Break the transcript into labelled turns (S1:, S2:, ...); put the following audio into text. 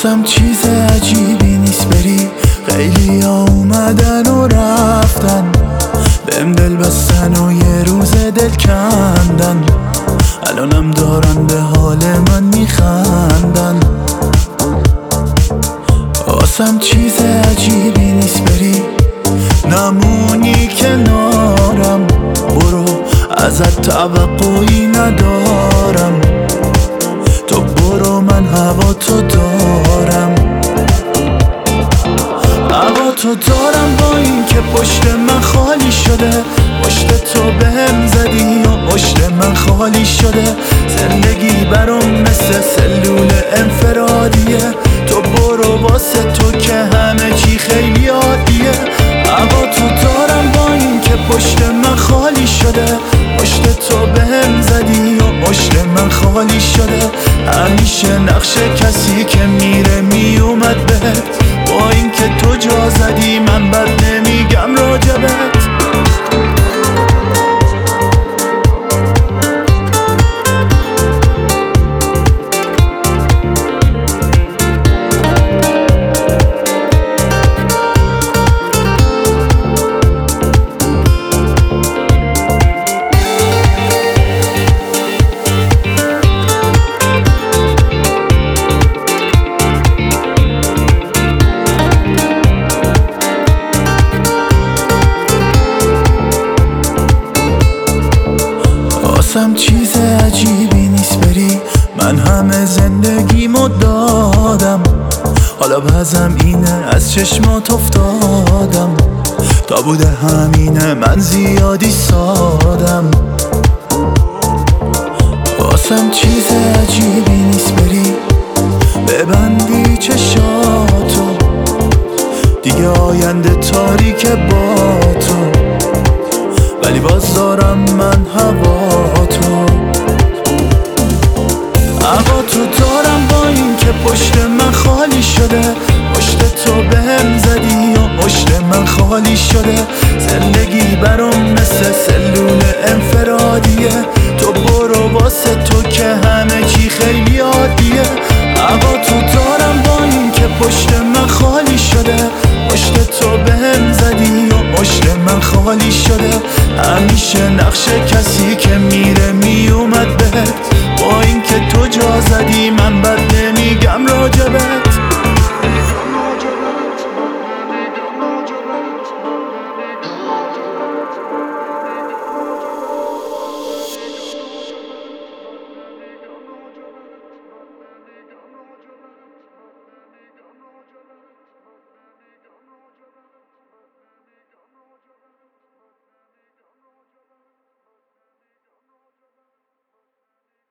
S1: واسم چیز عجیبی نیست بری، خیلی ها اومدن و رفتن، بهم دل بستن و یه روز دل کندن، الانم دارن به حال من میخندن. واسم چیز عجیبی نیست بری، نمونی کنارم، برو ازت توقعی ندارم، تو برو من هوا تو دارم، هوا تو دارم، با این که پشت من خالی شده، پشت تو بهم زدی و پشت من خالی شده، زندگی برام مثل سلول انفرادیه، تو برو واسه تو که همه چی خیلی عادیه، هوا تو دارم، با این که پشت من خالی شده، پشت تو بهم زدی و پشت من خالی شده، همیشه نقش کسی که میره میومد بهت، با این که تو جا زدی من بد نمیگم راجبت. واسم چیز عجیبی نیست بری، من همه زندگیمو دادم، حالا بازم اینه از چشمات افتادم، تا بوده همینه من زیادی سادم. واسم چیز عجیبی نیست بری، ببندی چشاتو، دیگه آینده تاریک با تو، ولی باز دارم من هوا تو، هوا تو دارم، با این که پشت من خالی شده، پشت تو بهم زدی و پشت من خالی شده، زندگی برام مثل سلول انفرادیه، تو برو واسه تو که همه چی خیلی عادیه، هوا تو دارم، با این که پشت من خالی شده، پشت تو بهم زدی و پشت من خالی شده، همیشه نقش کسی که میره میومد بهت، با این که تو جا زدی